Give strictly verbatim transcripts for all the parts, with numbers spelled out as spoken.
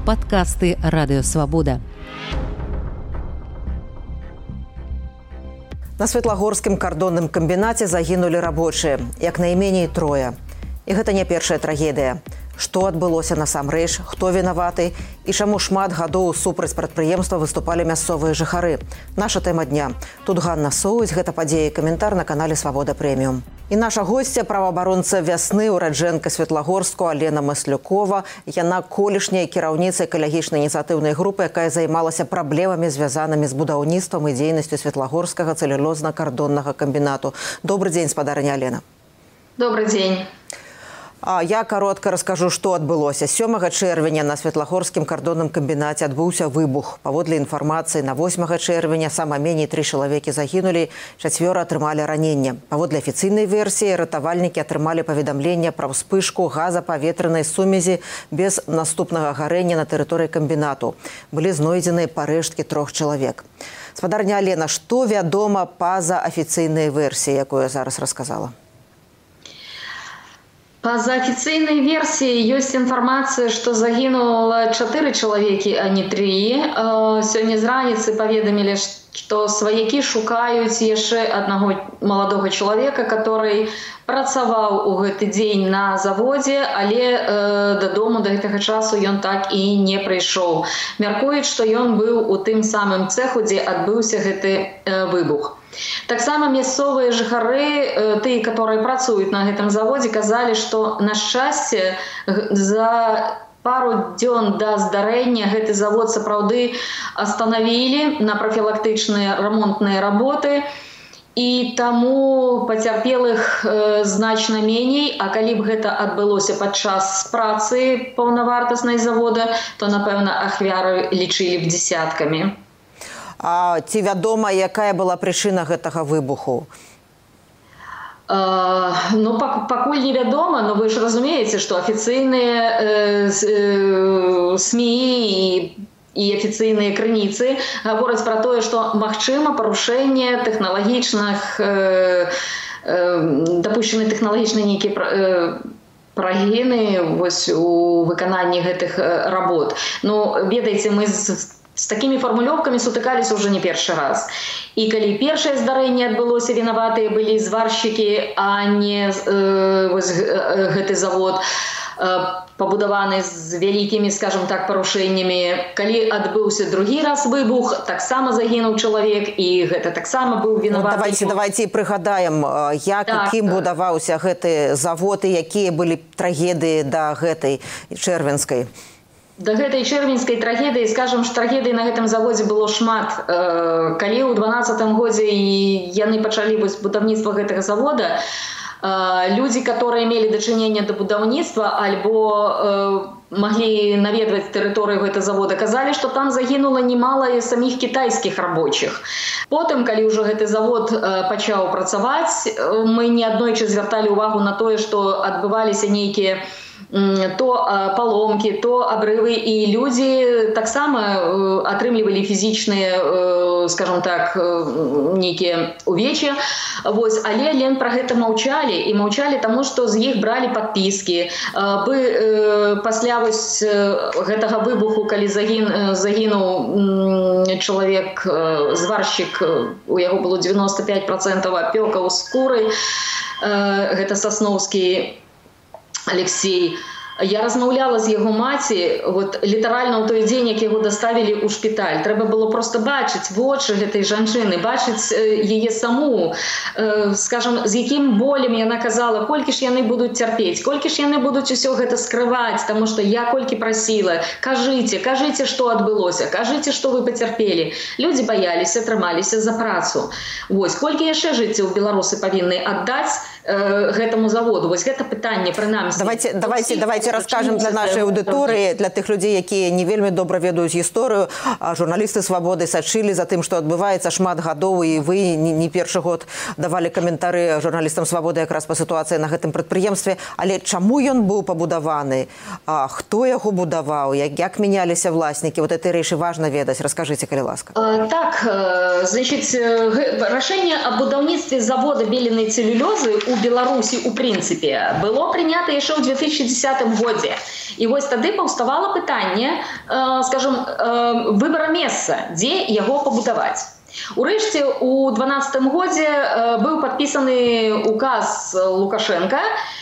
Падкасты Радыёвабода. На Светлагорскім кардонным камбінаце загінулі рабочыя, як найменей трое. І гэта не першая трагедыя. Што адбылося насамрэч, хто вінаваты і чаму шмат гадоў супраць прадпрыемства выступалі мясцовыя жыхары. Наша тэма дня. Тут Ганна Соуць, гэта падзея і каментар на канале Свабода Прэміум. І наша госця, праваабаронца вясны, ураджэнка Светлагорску Алена Маслюкова. Яна колішняя кіраўніца экалагічнай ініцыятыўнай групы, якая займалася праблемамі, звязанымі з будаўніцтвам і дзейнасцю Светлагорскага цэлюлозна-кардоннага камбінату. Добрый дзень, спадарыня Алена. Добрый дзень. Я каротка раскажу, што адбылося. сёмага чэрвеня на Светлагорскім кардонным камбінаце адбыўся выбух. Паводле інфармацыі, на восьмага чэрвеня сама меней тры чалавекі загінулі, чацвёра атрымалі раненне. Паводле афіцыйнай версіі, ратавальнікі атрымалі паведамленне пра ўспышку газапаветранай сумесі без наступнага гарэння на тэрыторыі камбінату. Былі знойдзеныя парэшткі трох чалавек. Спадарня Алена, што вядома па-за афіцыйнай версіі, якую я зараз расказала? По официальной версии есть информация, что загинуло четыре человека, а не три. Сегодня с раницы поведомили, что сваяки шукают еще одного молодого человека, который працаваў у гэты дзень на заводе, але э, дадому до гэтага часу ён так і не прыйшоў. Мяркуюць, што ён быў у тым самым цеху, дзе адбыўся гэты э, выбух. Таксама мясцовыя жыхары, тыя, которые працуюць на гэтым заводзе, казалі, што на шчасце за пару дзён да здарэння гэты завод сапраўды астанавілі на прафілактычныя рамонтныя работы, і таму пацярпелых э, значна меней, а калі б гэта адбылося падчас працы паўнавартаснай завода, то, напэўна, ахвяры лічылі б дзесяткамі. А ці вядома, якая была прычына гэтага выбуху? Uh, ну, пакуль невядома, но вы ж разумееце, што афіцыйныя э, э, СМІ і і афіцыйныя крыніцы гавораць пра тое, што магчыма парушэнне тэхналагічных э, э, дапушчаны тэхналагічныя нейкія э, прагіны вось у выкананні гэтых работ. Ну, ведаеце, мы з С такими формулёвками сутыкаліся уже не першы раз. І калі першае здарэнне адбылося, вінаватыя былі зваршчыкі, а не э, вось, э, гэты завод, э, пабудаваны з вялікімі, скажем так, парушэннямі. Калі адбыўся другі раз выбух, таксама загінуў чалавек, і гэта таксама быў вінаваты. Ну, давайте, давайте прыгадаем, як так, кім будаваўся гэты завод і якія былі трагедыі да гэтай чэрвенскай. Да гэтай чэрвеньскай трагедыі, скажам, што трагедыі на гэтым заводзе было шмат. Калі ў дванаццатым годзе яны пачалі будаўніцтва гэтага завода, людзі, которые мелі дачыненне да будаўніцтва альбо маглі наведваць тэрыторыю гэтага завода, казалі, што там загінула немала і саміх кітайскіх рабочых. Потым, калі ўжо гэты завод пачаў працаваць, мы неаднойчы звярталі ўвагу на тое, што адбываліся нейкія то паломкі, то абрывы, і людзі таксама атрымлівалі фізічныя, скажем так, нейкія увечы. Вось, але лен пра гэта маўчалі, і маўчалі таму, што з іх бралі падпіскі. Пасля вось гэтага выбуху, калі загінуў чалавек, зваршчык, у яго было девяносто пять процентов апёкаў скуры, гэта Сасноўскі Алексей. Я размаўляла з яго маці, вот літаральна ў той дзень, як яго даставілі ў шпіталь. Трэба было просто бачыць вочы гэтай жанчыны, бачыць яе саму, э, скажем, з якім болем яна казала, колькі ж яны будуць цярпець, колькі ж яны будуць усё гэта скрываць, таму што я колькі прасіла, кажыце, кажыце, што адбылося, кажыце, што вы пацярпелі. Людзі баяліся, трымаліся за працу. Вось, колькі яшчэ жыццяў беларусы павінны аддаць э, гэтаму заводу? Вось гэта пытанне прынамсі. Давайте, давайте, давайте. Расскажем для нашай аўдыторыі, для тых людзей, якія не вельмі добра ведаюць гісторыю. Журналісты Свабоды сачылі за тым, што адбываецца шмат гадоў, і вы не першы год давалі каментары журналістам Свабоды якраз па сітуацыі на гэтым прадпрыемстве. Але чаму ён быў пабудаваны? Хто яго будаваў? Як мяняліся власнікі? Вот этой рэчы важна ведаць. Раскажыце, калі ласка. Так, значит, рашэнне аб будаўніцтве завода беленай цэлюлёзы ў у Беларусі у прынцыпе было прынята яшчэ ў две тысячи десятым годзе. І вось тады паўставала пытанне, скажем, выбара месца, дзе яго пабудаваць. Урэшце, у дванаццатым годзе быў падпісаны указ Лукашенка,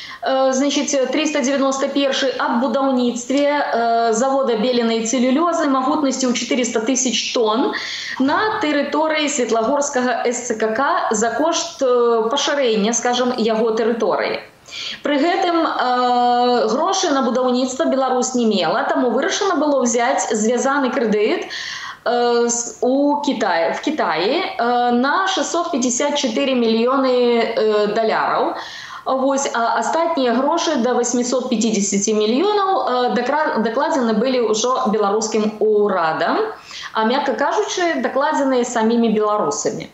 значит, триста девяносто первый об будаўніцтве завода беленой целлюлёзы магутнасцю ў четыреста тысяч тонн на тэрыторыі Светлагорскага эс цэ ка ка за кошт пашырэння, скажем, яго тэрыторыі. Пры гэтым э, грошы на будаўніцтва Беларусь не мела, таму вырашана было ўзяць звязаны крэдыт э, у Китае, в Китаі э, на шестьсот пятьдесят четыре мільёны э, даляраў. Вось, а астатнія грошы до восьмисот пятидесяти мільёнаў дакладзены былі ўжо беларускім урадам, а, мякка кажучы, дакладзеныя самімі беларусамі.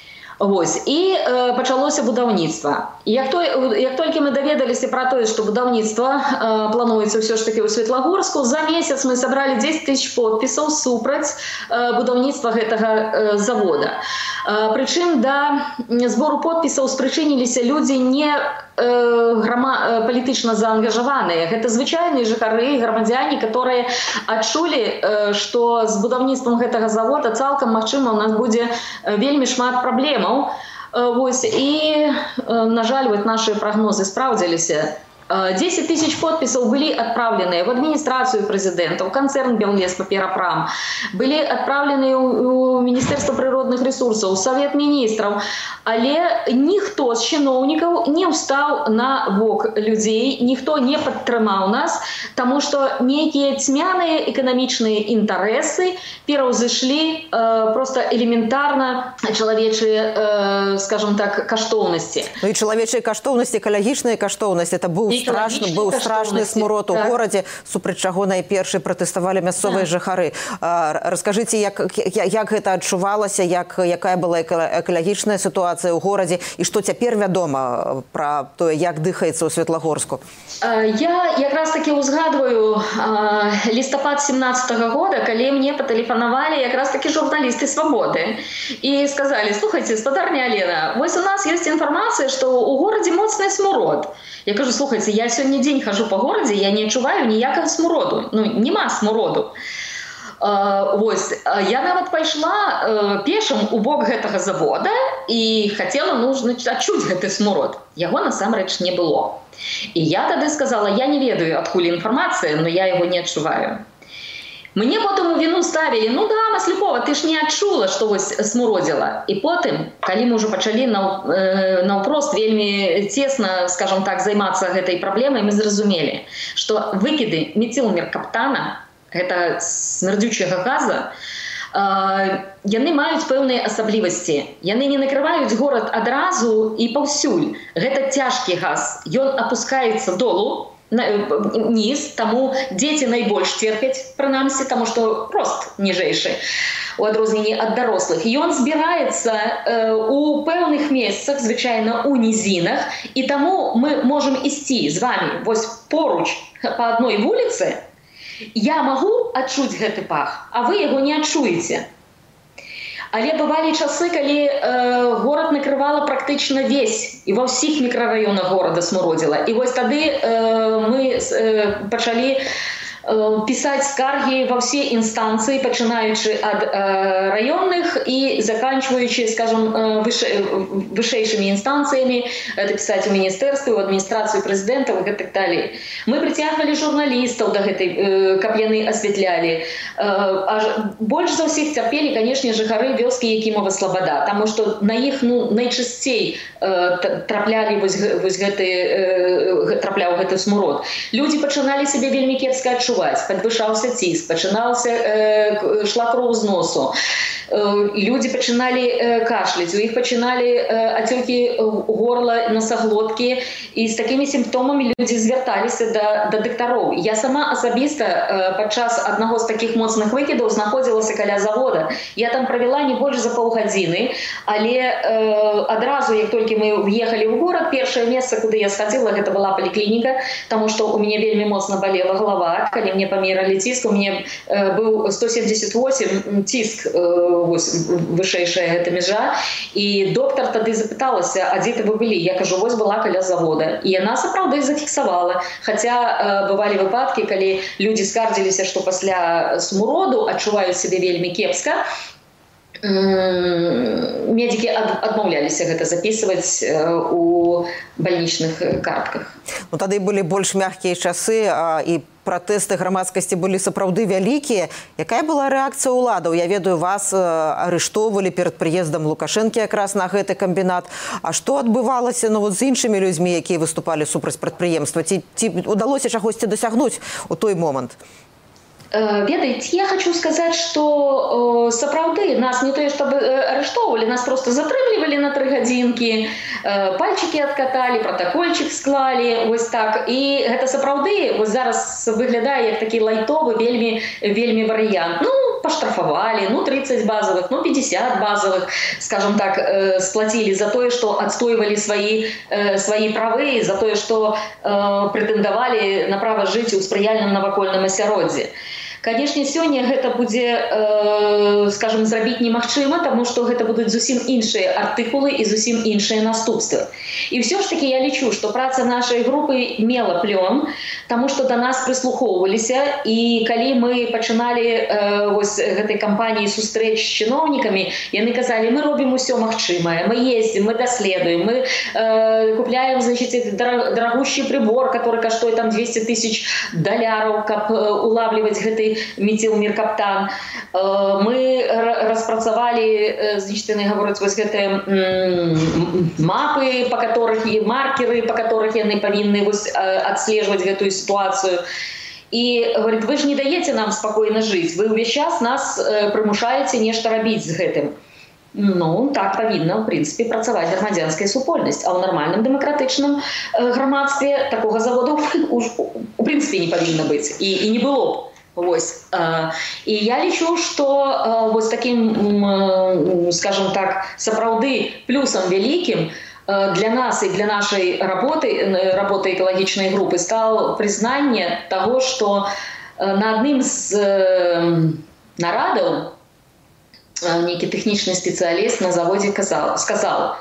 Вось, і э, пачалося будаўніцтва. Як, то, як толькі мы даведаліся пра тое, што будаўніцтва э, плануецца ўсё ж такі ў Светлагорску, за месяц мы сабралі дзесяць тысяч подпісаў супраць э, будаўніцтва гэтага э, завода. Э, прычым да збору подпісаў спрычыніліся людзі не э, грама, э, палітычна заангажаваныя. Гэта звычайныя жыхары, грамадзяне, которые адчулі, э, што з будаўніцтвам гэтага завода цалкам магчыма у нас будзе вельмі шмат праблем. Вось, і, на жаль, вот наши прогнозы спраўдзіліся. десять тысяч подпісаў былі адпраўленыя в адміністрацыю прэзідэнта, ў канцэрн Беллеспаперапрам, былі адпраўленыя ў Міністэрства прыродных рэсурсаў, у Савет міністраў, але ніхто з чыноўнікаў не ўстаў на бок людзей, ніхто не падтрымаў нас, таму што нейкія цьмяныя эканамічныя інтарэсы пераўзышлі э, просто элементарна чалавечыя, э, скажем так, каштоўнасці. Ну і чалавечыя каштоўнасці, экалагічныя каштоўнасці, это быў страшны, быў страшны смурод у так. горадзе, супраць чаго найпершай пратэставалі мясцовыя так. жыхары. Раскажыце, як, як гэта адчувалася, як, якая была экалагічная сітуацыя ў горадзе і што цяпер вядома пра тое, як дыхаецца ў Светлагорску? Я якраз такі узгадваю лістапад семнадцатага года, калі мне патэлефанавалі якраз такі журналісты «Свабоды» і сказалі: слухайце, спадарня Алена, вось у нас ёсць інфармацыя, што ў горадзе моцны смурод. Я кажу: слухайте, я сёння дзень хожу по городе, я не адчуваю ніякага смуроду. Ну, нема смуроду. Uh, вось, я нават пайшла uh, пешым у бок гэтага завода і хацела, ну, адчуць гэты смурод. Яго насамрэч не было. І я тады сказала: я не ведаю, адкуль інфармацыя, но я яго не адчуваю. Мне потым у віну ставілі: ну да, Маслюкова, ты ж не адчула, што вось смуродзіла. І потым, калі мы ўжо пачалі наўпрост вельмі цесна, скажем так, займацца гэтай праблемай, мы зразумелі, што выкіды метилмеркаптана, гэта смярдзючага газа, яны маюць пэўныя асаблівасці. Яны не накрываюць горад адразу і паўсюль. Гэта цяжкі газ. Ён апускаецца долу, низ, таму дзеці найбольш церпяць, прынамсі, таму што рост ніжэйшы у адрозненні ад дарослых. Ён збіраецца э, у пэўных месцах, звычайна у нізінах, і таму мы можам ісці з вами вось поруч па адной вуліцы. Я магу адчуць гэты пах, а вы яго не адчуеце. Але бывалі часы, калі э, горад накрывала практычна весь, і ва ўсіх мікрараёнах горада смуродзіла. І вось тады э, мы э, пачалі пісаць скаргі ва ўсе інстанцыі, пачынаючы ад э, раённых і заканчваючы, скажем, э, вышэй, вышэйшымі інстанцыямі, это пісаць у міністэрстве, у адміністрацыю прэзідэнта і гэтак далей. Мы прыцягвалі журналістаў да гэтай, э, каб яны асвятлялі. Э, а больш за ўсіх цярпелі, канешне, жыхары вёскі Якімова Слабада, таму што на іх, ну, найчасцей э, траплялі вось, вось гэты, э, трапляў гэты смурод. Людзі пачыналі сябе вельмі кепска адчуваць. Падвышаўся ціск, пачынаўся, э, шла кроў з носу. Э, людзі пачыналі э, кашляць, у іх пачыналі э, ацёкі горла, носаглоткі, і з такімі сімптомамі людзі звярталіся да, да дактароў. Я сама асабіста э, падчас аднаго з такіх моцных выкідаў знаходзілася каля завода. Я там правяла не больш за паўгадзіны, але э, адразу, як толькі мы ўехалі ў горад, першае месца, куды я схадзіла, гэта была паліклініка, таму што у мяне вельмі моцна балела галава, калі калі мне памералі ціск, у мяне быў сто семьдесят восемь ціск, вышэйшая гэта мяжа, і доктар тады запыталася, а дзе ты вы былі? Я кажу, вось была каля завода. І яна сапраўды зафіксавала. Хаця бывалі выпадкі, калі людзі скардзіліся, што пасля смуроду адчуваюць сябе вельмі кепска, медики адмаўляліся гэта записываць у больничных картках. Ну, тады былі больш мягкія часы, і пратэсты грамадскасці былі сапраўды вялікія. Якая была рэакцыя ўладаў? Я ведаю, вас арыштоўвалі перад прыездам Лукашэнкі якраз на гэты камбінат. А што адбывалася ну, вот, з іншымі людзьмі, якія выступалі супраць прадпрыемства? Ці, ці удалося чагосьці дасягнуць у той момант? Ведаеце, я хочу сказаць, што сапраўды нас не тое, чтобы арыштоўвалі, нас просто затрымлівалі на тры гадзінкі, пальчики адкаталі, протакольчик склалі, вось так. І гэта сапраўды вось зараз выглядае як такі лайтовы вельмі, вельмі варыянт. Ну, паштрафавалі, ну, тридцать базовых, ну, пятьдесят базовых, скажем так, сплатили за тое, што адстойвалі сваі, сваі правы, за тое, што прэтэндавалі на права жыць у спрыяльным навакольным асяроддзі. Конечно, сёння гэта будзе, э, скажем, зрабіць немагчыма, тому што гэта будуць зусім іншыя артыкулы і зусім іншыя наступствы. І ўсё ж таки я лічу, што праца нашай групы мела плён, таму што да нас прыслухоўваліся, і калі мы пачыналі э, вось гэтай кампаніі сустрэч з чыноўнікамі, яны казалі, мы робім усё магчымае, мы ездзім, мы даследуем, мы э, купляем, значит, дарагущий прибор, который каштуе там двести тысяч даляраў, каб э, улавліваць гэтай метилмеркаптан. Мы распрацавалі, значит, яны гавораць вось гэтыя мапы, по которых і маркеры, по которых яны павінны вось адслежваць гэтую ситуацию. І говорит, вы ж не даеце нам спокойно жыць, вы ўвесь час нас прымушаеце нешта рабіць з гэтым. Ну, так павінна, в принципе, працаваць грамадзянская супольнасць, а ў нармальным дэмакратычным грамадстве такога заводу у принципе не павінна быць і, і не было б. Вось. І я лічу, што вось таким, скажем так, сапраўды плюсам вялікім для нас і для нашай работы, работы экалагічнай групы стало прызнанне таго, што на адным з нарадаў нейкі тэхнічны спецыяліст на заводзе казал, сказал,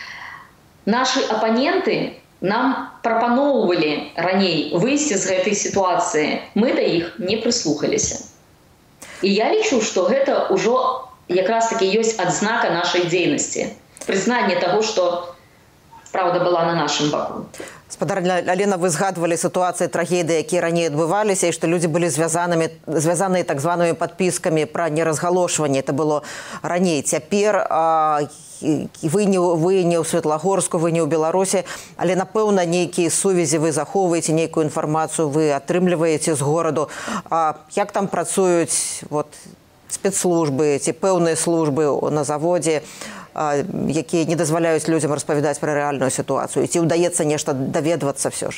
нашы апаненты нам прапаноўвалі раней выйсці з гэтай сітуацыі, мы да іх не прыслухаліся. І я лічу, што гэта ўжо якраз таки ёсць адзнака нашай дзейнасці, прызнанне таго, што правда была на нашым баку. Спадарня Алена, вы згадвалі сітуацыі трагедыі, якія раней адбываліся, і што людзі былі звязанымі, звязаныя так званымі падпіскамі пра неразгалошванне. Это было раней. Цяпер а, вы, не, вы не ў Светлагорску, вы не ў Беларусі, але, напэўна, нейкія сувязі вы захоўваеце, нейкую інфармацыю вы атрымліваеце з гораду. А як там працуюць вот, спецслужбы ці пэўныя службы на заводзе, якія не дазваляюць людзям распавядаць пра рэальную сітуацыю? Ці ўдаецца нешта даведвацца ўсё ж?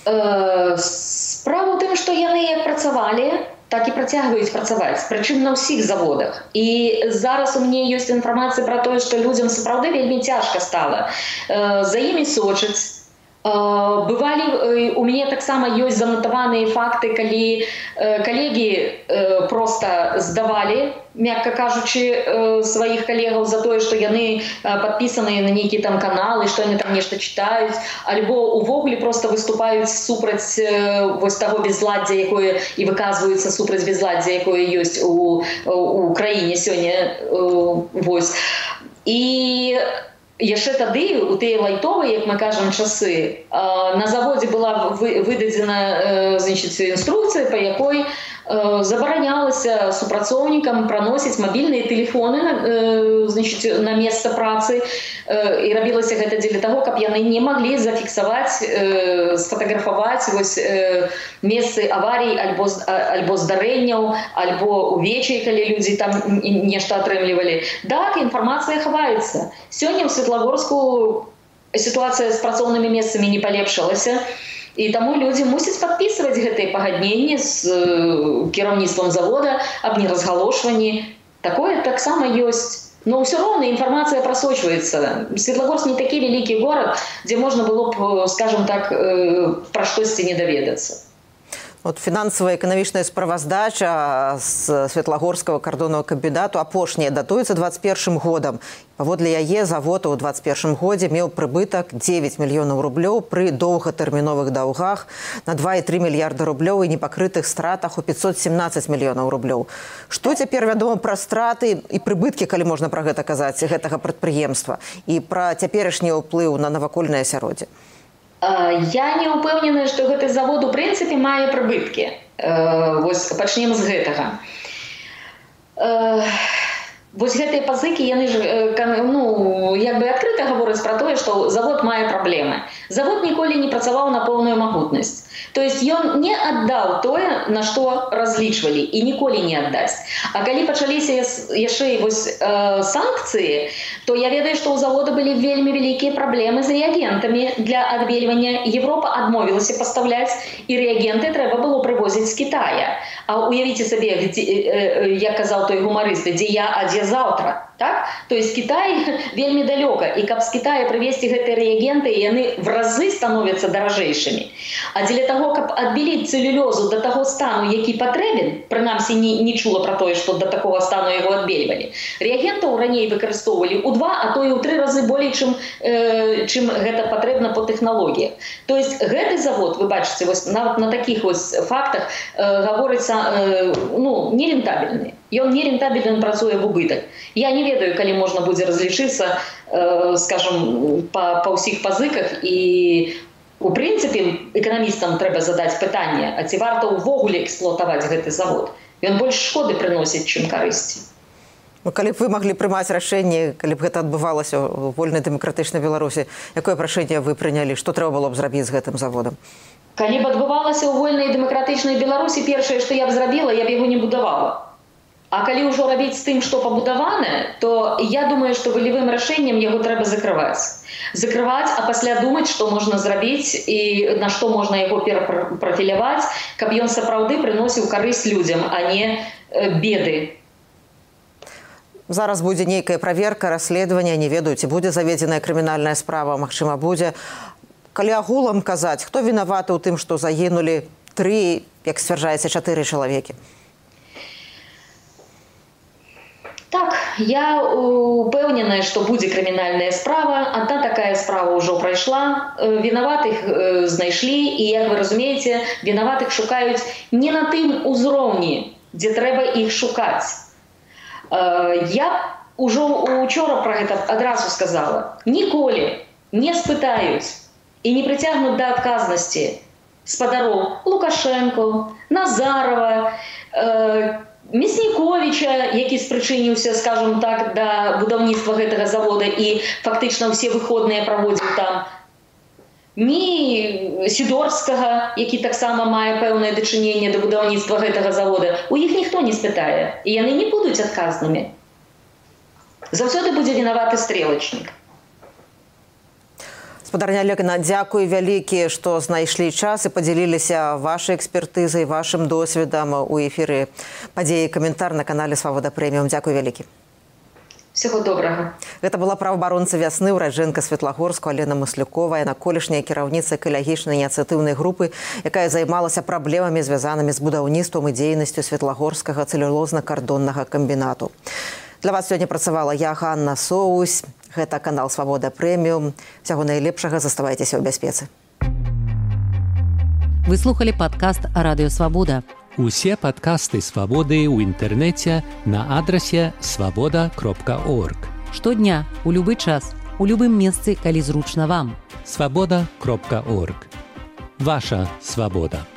Справа ў тым, што яны як працавалі, так і працягваюць працаваць, прычым на ўсіх заводах. І зараз у мяне ёсць інфармацыя пра тое, што людзям сапраўды вельмі цяжка стала. За імі сочаць. Бывалі, у мяне таксама ёсць занатаваныя факты, калі калегі проста здавалі, мякка кажучы, сваіх калегаў за тое, што яны падпісаныя на нейкі там каналы, што яны там нешта чытаюць, альбо увогуле проста выступаюць супраць вось таго безладдзя, якое і выказваюцца супраць безладдзя, якое ёсць у, у краіне сёння. Вось. І яшчэ тады, у тыя лайтовыя, як мы кажам, часы, на заводзе была выдадзена, значит, інструкцыя, па якой забаранялася супрацоўнікам праносіць мабільныя тэлефоны, значит, на месца працы, і рабілася гэта дзеля таго, каб яны не маглі зафіксаваць, сфотаграфаваць вось месцы аварій альбо, альбо здарэнняў, альбо увечай, калі людзі там нешта атрымлівалі. Так, інфармацыя хаваецца. Сёння ў Светлагорску сітуацыя з працоўнымі месцамі не палепшылася, і таму людзі мусяць падпісваць гэтыя пагадненні з кіраўніцтвам завода аб неразгалошванні. Такое таксама ёсць. Но ўсё роўна інфармацыя прасочваецца. Светлагорск не такі вялікі горад, дзе можна было б, скажем так, пра штосьці не даведацца. Вот фінансавая эканамічная справаздача з Светлагорскага кардоннага камбінату апошняя датуецца двадцать першым годам. Паводле яе завод у двадцать першым годзе меў прыбытак девять мільёнаў рублёў пры доўгатэрміновых даўгах на два і тры мільярда рублёў і непакрытых стратах у пятьсот семнадцать мільёнаў рублёў. Што цяпер вядома пра страты і прыбыткі, калі можна пра гэта казаць, гэтага прадпрыемства і пра цяперашні ўплыў на навакольнае асяроддзе? Я не упэўненая, што гэты завод у прынцыпе мае прыбыткі. Вось пачнем з гэтага. Вось гэтыя пазыкі, яны ж, ну, як бы адкрыта гавораць пра тое, што завод мае праблемы. Завод ніколі не працаваў на поўную магутнасць. То есть ён не аддаў тое, на што разлічвалі, і ніколі не аддасць. А калі пачаліся яшчэ вось э, санкцыі, то я ведаю, што ў завода былі вельмі вялікія праблемы з рэагентамі для адбельвання. Европа адмовілася пастаўляць, і рэагенты трэба было прывозіць з Китая. А уявіце сабе, где, э, як казаў той гумарыст, дзе я, а дзе заўтра. Так? То есть Китай вельмі далёка, і каб з Китая прывезці гэтыя рэагенты, яны в разы становяцца даражэйшымі. А дзеля таго, каб адбіліць цэлюлёзу да таго стану, які патрэбен, прынамсі не, не чула пра тое, што да такога стану яго адбельвалі, рэагентаў раней выкарыстоўвалі ў два, а то і ў тры разы болей, чым, э, чым гэта патрэбна по тэхналогіях. То есть гэты завод, вы бачыце, вось нават на такіх вось фактах э, гаворыцца э, ну, нерентабельны. Ён нерентабельна працуе в убытак. Я не ведаю, калі можна будзе разлічыцца, э, скажем, па, па ўсіх пазыках, і у прынцыпе эканамістам трэба задаць пытанне, а ці варта ўвогуле эксплуатаваць гэты завод? Ён больш шкоды прыносіць, чым карысці. Ну, калі б вы маглі прымаць рашэнне, калі б гэта адбывалася ў вольнай дэмакратычнай Беларусі, якое б рашэнне вы прынялі? Што трэба было б зрабіць з гэтым заводам? Калі б адбывалася ў вольнай дэмакратычнай Беларусі, першае, што я б зрабіла, я б яго не будавала. А калі ўжо рабіць з тым, што пабудавана, то я думаю, што валевым рашэннем яго трэба закрываць. Закрываць, а пасля думаць, што можна зрабіць і на што можна яго перапрафіляваць, каб ён сапраўды прыносіў карысць людзям, а не беды. Зараз будзе нейкая праверка, расследаванне, не ведаю, ці будзе заведзеная крымінальная справа, магчыма, будзе. Калі агулам казаць, хто вінаваты ў тым, што загінулі тры, як сцвярджаецца, чатыры чалавекі? Так, я упэўненая, што будзе крымінальная справа. Адна такая справа ўжо прайшла. Вінаватых знайшлі, і, як вы разумееце, вінаватых шукаюць не на тым узроўні, дзе трэба іх шукаць. Я ўжо учора пра гэта адразу сказала. Ніколі не спытаюць і не прыцягнуць да адказнасці спадароў Лукашенко, Назарова, Мясніковіча, які спрычыніўся, скажем так, да будаўніцтва гэтага завода і фактычна ўсе выходныя праводзіў там. Ні Сідорскага, які таксама мае пэўнае дачыненне да будаўніцтва гэтага завода. У іх ніхто не спытае, і яны не будуць адказнымі. Заўсёды будзе вінаваты стрелачнік. Спадарня Олегна, дзякуй вялікі, што знайшлі час і падзяліліся вашай экспертызай, вашым досведам у эфіры падзеі каментар на канале Свабода Прэміум. Дзякуй вялікі. Всего добрага. Гэта была праваабаронца вясны, ураджэнка Светлагорску Алена Маслюкова, яна колішняя кіраўніца экалагічнай ініцыятыўнай групы, якая займалася праблемамі, звязанымі з будаўніцтвам і дзейнасцю Светлагорскага цэлюлозна-кардоннага камбінату. Для вас сёння працавала я, Ганна Соусь. Гэта канал Свабода Прэміум. Всяго найлепшага, заставайцеся ў бяспецы. Вы слухалі падкаст Радыё Свабода. Усе падкасты Свабоды ў інтэрнэце на адрасе свабода кропка орг. Штодня, у любы час, у любым месцы, калі зручна вам. свабода кропка орг. Ваша свабода.